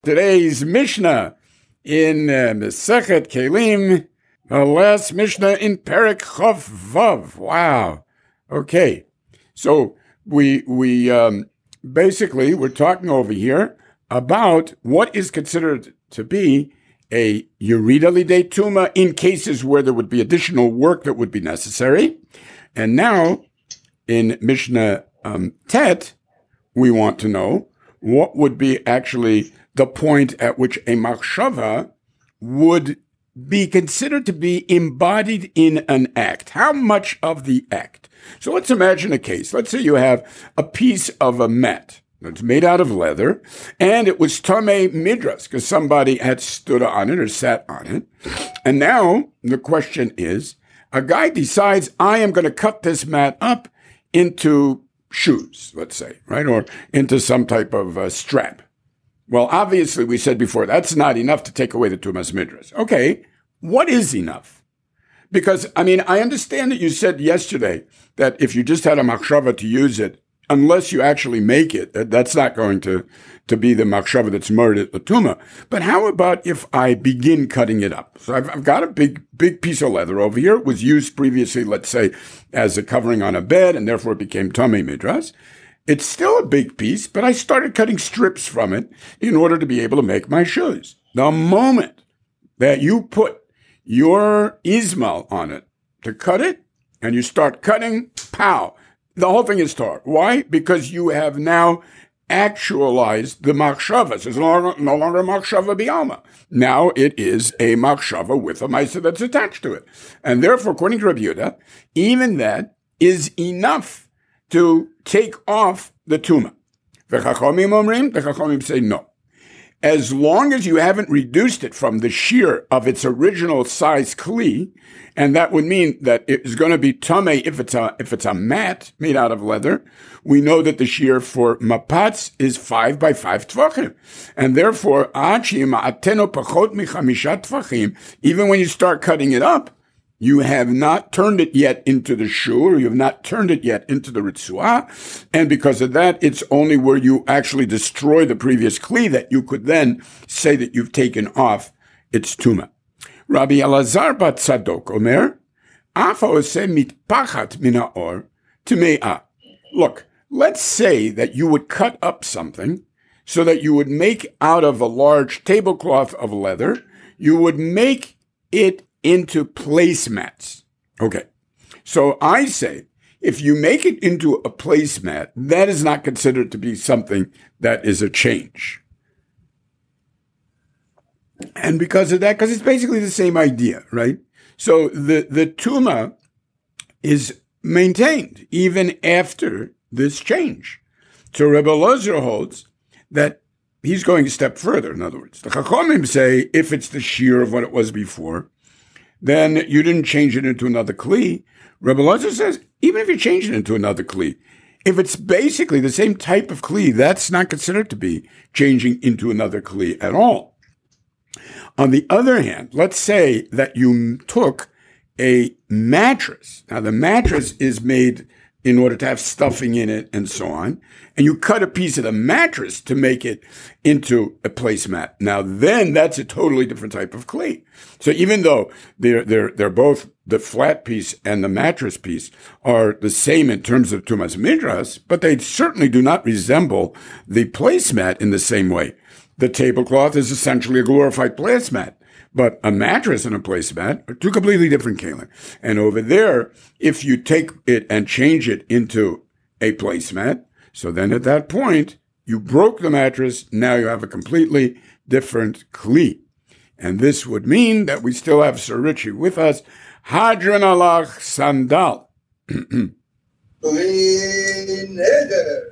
Today's Mishnah in Mesechet Kelim, the last Mishnah in Perek Chav Vav. Wow. Okay. So we basically we're talking over here about what is considered to be a Yerida Lidei Tuma in cases where there would be additional work that would be necessary. And now in Mishnah Tet, we want to know what would be actually the point at which a machshava would be considered to be embodied in an act. How much of the act? So let's imagine a case. Let's say you have a piece of a mat that's made out of leather, and it was tamei midras because somebody had stood on it or sat on it. And now the question is, a guy decides, I am going to cut this mat up into shoes, let's say, right? Or into some type of strap. Well, obviously, we said before, that's not enough to take away the tumas midras. Okay, what is enough? Because, I understand that you said yesterday that if you just had a machshava to use it, unless you actually make it, that's not going to be the machshava that's murdered the tuma. But how about if I begin cutting it up? So I've got a big piece of leather over here. It was used previously, let's say, as a covering on a bed, and therefore it became tamei midras. It's still a big piece, but I started cutting strips from it in order to be able to make my shoes. The moment that you put your Ismail on it to cut it, and you start cutting, pow, the whole thing is tar. Why? Because you have now actualized the machshava. So it's no longer machshava bialma. Now it is a machshava with a maisa that's attached to it. And therefore, according to Rabbi Yehuda, even that is enough to take off the tuma. The Chachamim say no. As long as you haven't reduced it from the shear of its original size kli, and that would mean that it is going to be tamei if it's a mat made out of leather. We know that the shear for mapatz is 5 by 5 tvachim, and therefore even when you start cutting it up, you have not turned it yet into the shu, or you have not turned it yet into the ritzuah. And because of that, it's only where you actually destroy the previous kli that you could then say that you've taken off its tuma. Rabbi Elazar bat Tzadok omer, afa oseh mitpachat min ha'or tme'ah. Look, let's say that you would cut up something so that you would make out of a large tablecloth of leather, you would make it into placemats. Okay. So I say, if you make it into a placemat, that is not considered to be something that is a change. And because of that, because it's basically the same idea, right? So the tuma is maintained even after this change. So Rebbe Elazar holds that he's going a step further. In other words, the Chachamim say, if it's the shear of what it was before, then you didn't change it into another kli. Rebbe Elazar says, even if you change it into another kli, if it's basically the same type of kli, that's not considered to be changing into another kli at all. On the other hand, let's say that you took a mattress. Now, the mattress is made in order to have stuffing in it and so on. And you cut a piece of the mattress to make it into a placemat. Now, then that's a totally different type of kli. So even though they're both the flat piece and the mattress piece are the same in terms of tumas midras, but they certainly do not resemble the placemat in the same way. The tablecloth is essentially a glorified placemat. But a mattress and a placemat are two completely different kelim. And over there, if you take it and change it into a placemat, so then at that point, you broke the mattress, now you have a completely different kli. And this would mean that we still have Sir Richie with us. Hadran alach sandal.